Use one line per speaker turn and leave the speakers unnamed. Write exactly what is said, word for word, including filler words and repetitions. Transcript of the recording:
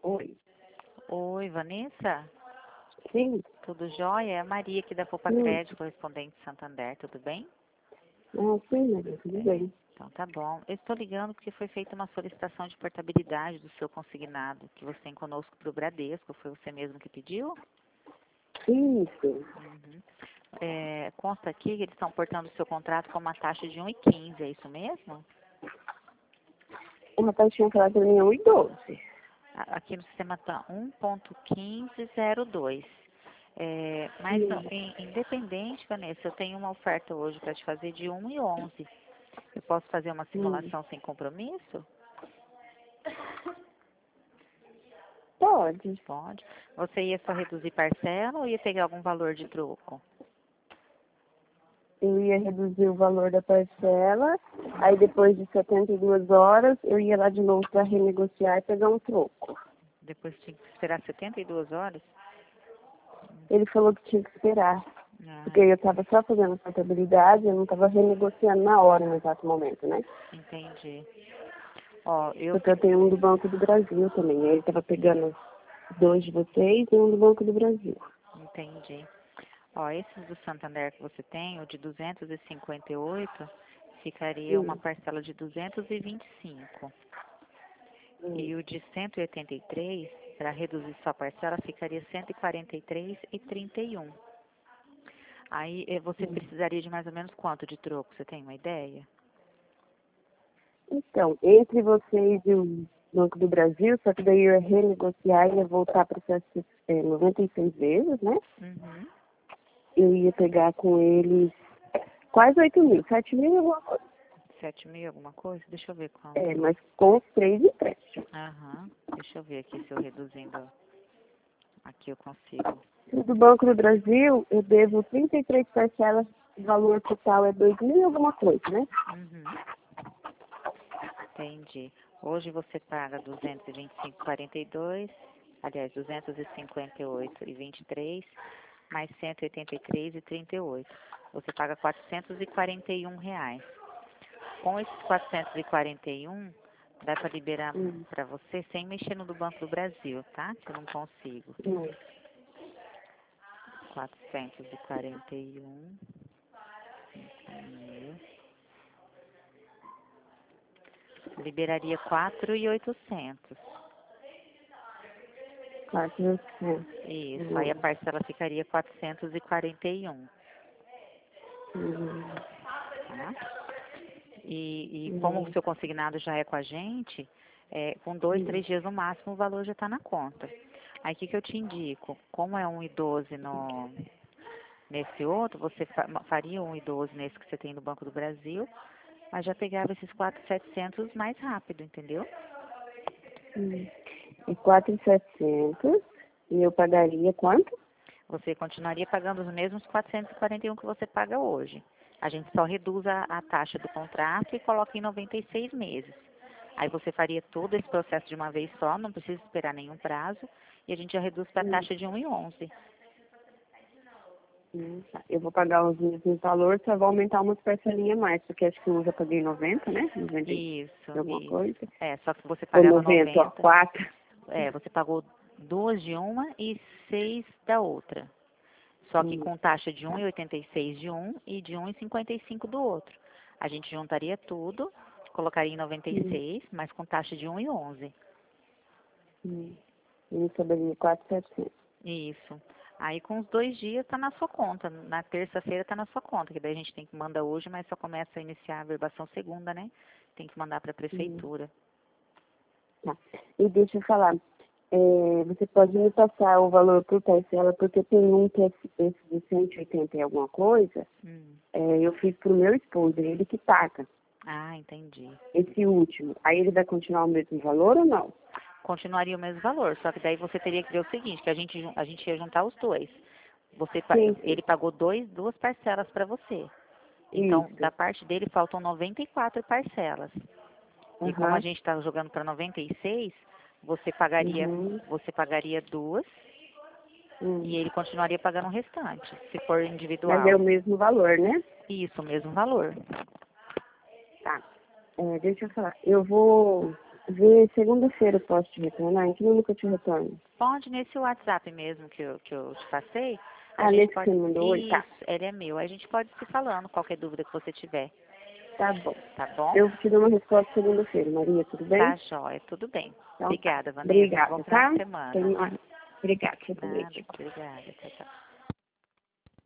Oi.
Oi, Vanessa?
Sim.
Tudo jóia? É a Maria aqui da Poupa
Sim.
Crédito, correspondente de Santander, tudo bem?
Ah, sim, Maria, tudo
É,
bem.
então tá bom. Eu estou ligando porque foi feita uma solicitação de portabilidade do seu consignado, que você tem conosco para o Bradesco, foi você mesmo que pediu?
Isso.
Uhum. É, consta aqui que eles estão portando o seu contrato com uma taxa de um e quinze, é isso mesmo?
O rapaz tinha falado pra mim um e doze.
A- Aqui no sistema está um ponto quinze zero dois. É, mas não,
Sim.
em- independente, Vanessa, eu tenho uma oferta hoje para te fazer de um e onze. Eu posso fazer uma
Hum.
simulação sem compromisso?
Pode.
Pode. Você ia só reduzir parcela ou ia pegar algum valor de troco?
Eu ia reduzir o valor da parcela, aí depois de setenta e duas horas, eu ia lá de novo para renegociar e pegar um troco.
Depois tinha que esperar setenta e duas horas?
Ele falou que tinha que esperar, porque
Ah,
eu estava só fazendo contabilidade, eu não estava renegociando na hora, no exato momento, né?
entendi. Ó, eu
Porque eu tenho um do Banco do Brasil também, aí ele estava pegando dois de vocês e um do Banco do Brasil.
entendi. Ó, esses do Santander que você tem, o de duzentos e cinquenta e oito, ficaria uma
Hum,
parcela de duzentos e vinte e cinco.
hum,
E o de cento e oitenta e três, para reduzir sua parcela, ficaria cento e quarenta e três e trinta e um. Aí eh, você
hum.
precisaria de mais ou menos quanto de troco? Você tem uma ideia?
Então, entre vocês e o Banco do Brasil, só que daí eu ia renegociar e ia voltar para essas é, noventa e seis vezes, né?
Uhum.
Eu ia pegar com eles quase oito mil, sete mil e alguma coisa.
Sete mil, alguma coisa? Deixa eu ver
É,
quanto.
mas com os três empréstimos.
Aham. Deixa eu ver aqui se eu reduzindo. Aqui eu consigo.
E do Banco do Brasil, eu devo trinta e três parcelas, o valor total é dois mil e alguma coisa, né?
Uhum. Entendi. Hoje você paga duzentos e vinte e cinco e quarenta e dois, aliás, duzentos e cinquenta e oito e vinte e três, mais cento e oitenta e três e trinta e oito. Você paga quatrocentos e quarenta e um reais. Com esses quatrocentos e quarenta e um, dá para liberar
Hum,
para você sem mexer no do Banco do Brasil, tá? Que eu não consigo.
hum.
quatrocentos e quarenta e um mil. Liberaria quatro mil e oitocentos.
Quatro, é.
Isso, aí a
Hum,
parcela ficaria quatrocentos e quarenta e um,
hum,
tá? E, e como o
hum,
seu consignado já é com a gente, é, com dois,
hum,
três dias no máximo o valor já está na conta. Aí o que, que eu te indico? Como é um e doze no, nesse outro, você fa- faria um e doze nesse que você tem no Banco do Brasil, mas já pegava esses quatro mil e setecentos mais rápido, entendeu?
hum. E quatro mil e setecentos, e eu pagaria quanto?
Você continuaria pagando os mesmos quatrocentos e quarenta e um que você paga hoje. A gente só reduz a, a taxa do contrato e coloca em noventa e seis meses. Aí você faria todo esse processo de uma vez só, não precisa esperar nenhum prazo, e a gente já reduz para a
Hum,
taxa de um e onze.
hum, tá. Eu vou pagar os mesmos valores, só vou aumentar umas parcelinhas a mais, porque acho que eu já paguei noventa, né? noventa e
Isso,
alguma
isso.
coisa.
É, só que você
Ou
pagava
noventa, ó,
noventa,
quatro.
é, você pagou duas de uma e seis da outra. Só que
Hum,
com taxa de um e oitenta e seis de um e de um e cinquenta e cinco do outro. A gente juntaria tudo, colocaria em noventa e
hum,
seis, mas com taxa de um e onze.
hum. E me sobraria quatro mil e setecentos.
Isso. Aí com os dois dias está na sua conta. Na terça-feira está na sua conta, que daí a gente tem que mandar hoje, mas só começa a iniciar a verbação segunda, né? Tem que mandar para a
Hum,
prefeitura.
tá. E deixa eu falar, é, você pode me passar o valor por parcela, porque tem um que é esse esse de cento e oitenta e alguma coisa,
Hum.
é, eu fiz pro meu esposo, ele que paga,
Ah, entendi.
esse último. Aí ele vai continuar o mesmo valor ou não?
Continuaria o mesmo valor, só que daí você teria que ver o seguinte, que a gente, jun- a gente ia juntar os dois. Você, pa-
Sim, sim.
ele pagou dois, duas parcelas para você. Então, da
Isso.
parte dele, faltam noventa e quatro parcelas. E como a
Aham.
gente está jogando para noventa e seis, você pagaria,
Uhum.
você pagaria duas
Hum.
e ele continuaria pagando o restante, se for
Mas é o
individual.
mesmo valor, né?
Isso, o mesmo valor.
Tá. É, deixa eu falar. Eu vou. Vê, segunda-feira eu posso te retornar? Em que número que eu te retorno?
Pode nesse WhatsApp mesmo que eu, que eu te passei. A
Ah,
gente
nesse que
pode...
você mandou hoje? Tá.
Isso, ele é meu. A gente pode se falando, qualquer dúvida que você tiver.
Tá bom.
Tá bom?
Eu te dou uma resposta segunda-feira, Maria, tudo bem?
Tá, joia. Tudo bem.
Então, tá.
Obrigada, Vanessa. Bom
Obrigada,
final
tá?
de semana.
Tenha uma- Obrigada, você também.
Nada, obrigada. Tchau, tchau.